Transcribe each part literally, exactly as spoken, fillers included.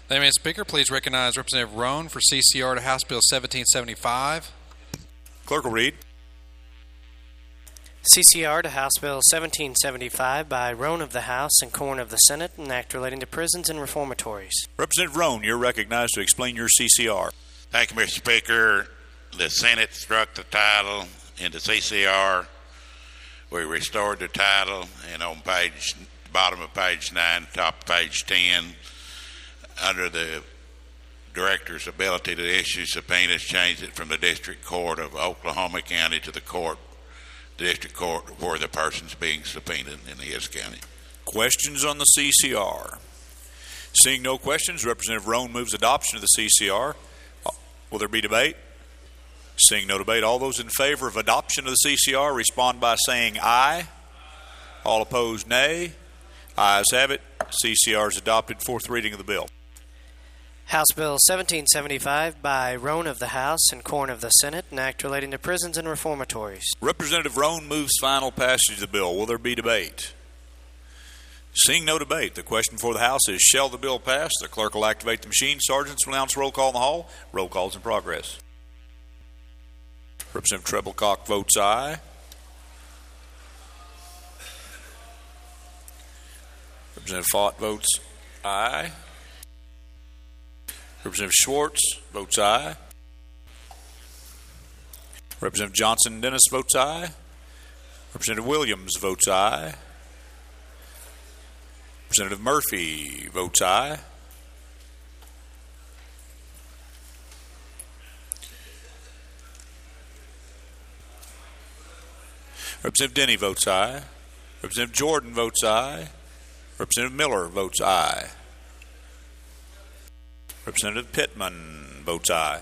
Madam Speaker, please recognize Representative Roan for C C R to House Bill seventeen seventy-five. Clerk will read. C C R to House Bill seventeen seventy-five by Roan of the House and Corn of the Senate, an act relating to prisons and reformatories. Representative Roan, you're recognized to explain your C C R. Thank you, Mister Speaker. The Senate struck the title into C C R. We restored the title, and on page bottom of page nine, top of page ten, under the director's ability to issue subpoenas, changed it from the District Court of Oklahoma County to the court, the District Court where the person's being subpoenaed in his county. Questions on the C C R? Seeing no questions, Representative Roan moves adoption of the C C R. Will there be debate? Seeing no debate, all those in favor of adoption of the C C R respond by saying aye. All opposed, nay. Ayes have it. C C R is adopted. Fourth reading of the bill. House Bill seventeen seventy-five by Roan of the House and Corn of the Senate, an act relating to prisons and reformatories. Representative Roan moves final passage of the bill. Will there be debate? Seeing no debate, the question for the House is, shall the bill pass? The clerk will activate the machine. Sergeants will announce roll call in the hall. Roll call is in progress. Representative Treblecock votes aye. Representative Fott votes aye. Representative Schwartz votes aye. Representative Johnson Dennis votes aye. Representative Williams votes aye. Representative Murphy votes aye. Representative Denny votes aye. Representative Jordan votes aye. Representative Miller votes aye. Representative Pittman votes aye.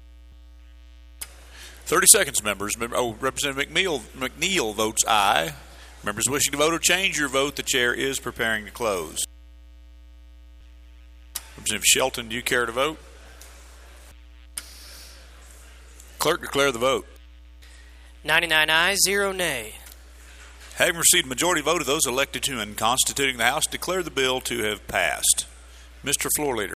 thirty seconds, members. Oh, Representative McNeil, McNeil votes aye. Members wishing to vote or change your vote, the chair is preparing to close. Representative Shelton, do you care to vote? Clerk, declare the vote. ninety-nine ayes, zero nay. Having received a majority vote of those elected to and constituting the House, declare the bill to have passed. Mister Floor Leader.